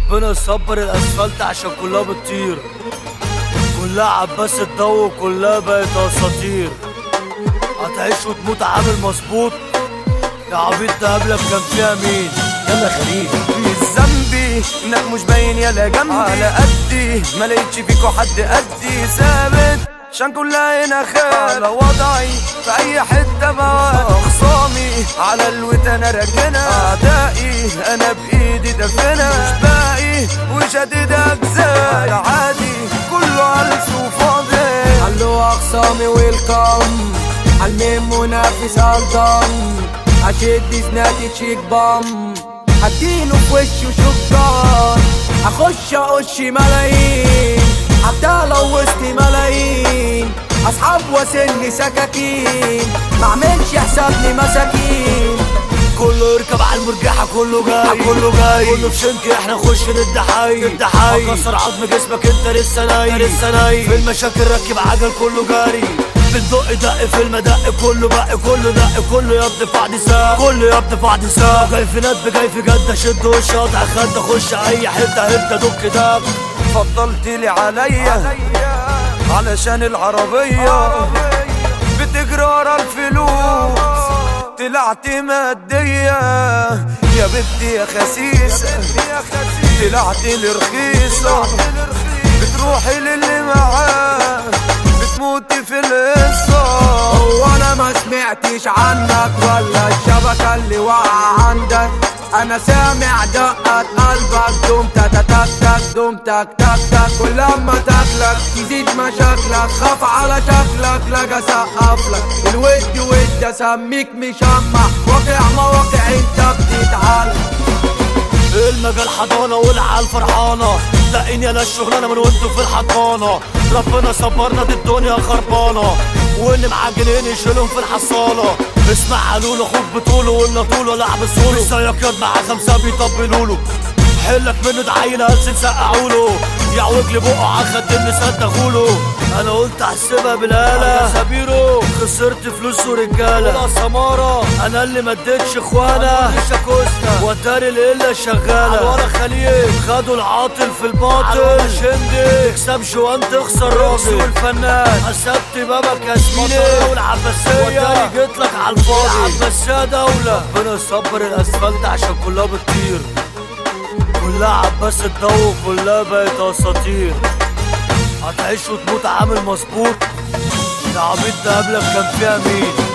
ربنا يصبر الاسفلت عشان كلها بتطير، كلها عباس الضو كلها بقت اساطير. هتعيش وتموت عامل مظبوط، يا عبيط ده قبلك كان فيها مين؟ يلا خليل مش ذنبي انك مش باين يلا جنبي، على قدي ما لقيتش فيكوا حد قدي ثابت عشان كلها هنا خير. على وضعي في اي حته بقى خصامي على الوت انا راكنها، اعدائي انا بايدي دفنها، مش باقي وشديد اجزاء عادي كله هلس وفاضي. علو اخصامي ويلكم عالمين منافس الضم، اشد زناتي تشيك بام هديله في وشه شكران، اخش اقش ملايين حتى لو وسط ملايين، اصحاب واسني سكاكين معملش حسابني مساكين. كله يركب على المرجحة كله جاي كله جاي، كله في شنك احنا نخش ند حي هكسر عظم جسمك انت لسه نايم في المشاكل ركب عجل كله جاري، بتدق دق في المدق كله بق كله دق كله يبدي في بعض ساق كله يبدي في بعض ساق، جاي في ندب جاي في جدة شد وش قطع خد خش اي حتة هبدة دك دق. فضلتلي عليا علشان العربية بتجري ورا الفلوس، طلعت مادية يا بنتي يا خسيسة، طلعت لي رخيصة بتروحي للي معاه بتموتي في القصة. وانا ما سمعتش عنك ولا الشبكة اللي واقعة عندك، انا سامع دقة قلبك دوم تك تك تك دوم تك تك تك، كل لما تاكلك تزيد مشاكلك، خاف على شكلك لاجي اسقفلك، الود ود اسميك مشمع واقع مواقع انت بتتعلم. المجال حضانة والعيال فرحانة، لاقيني انا الشغلانة من وانتو في الحضانة، ربنا صبرنا دي الدنيا خربانة، واللي معجنين يشيلهم في الحصالة. اسمع علولو اخوك بطوله ولا طوله لعب السولو، السياقيات مع 5 بيطبلوله، حلك منه ده عيل هلسن سقعوله، يعوج لي بقه عالخدين صدقوله. انا قلت احسبها بالآلة يا سبيرو، خسرت فلوس ورجالة ولا سمارة، انا اللي مديتش اخوانا واتاري القلة شغالة ولا خليل، خدوا العاطل في الباطل شندي، تكسب شوان تخسر راسي والفنان، حسبت بابك يا زميلي والعباسية واتاري جيتلك عالفاضي، العباسية دولة. ربنا يصبر الاسفلت عشان كلها بتطير، كلها عباس الضو كلها بقت اساطير. هتعيش وتموت عامل مظبوط، يا عبيط ده قبلك كان فيها مين؟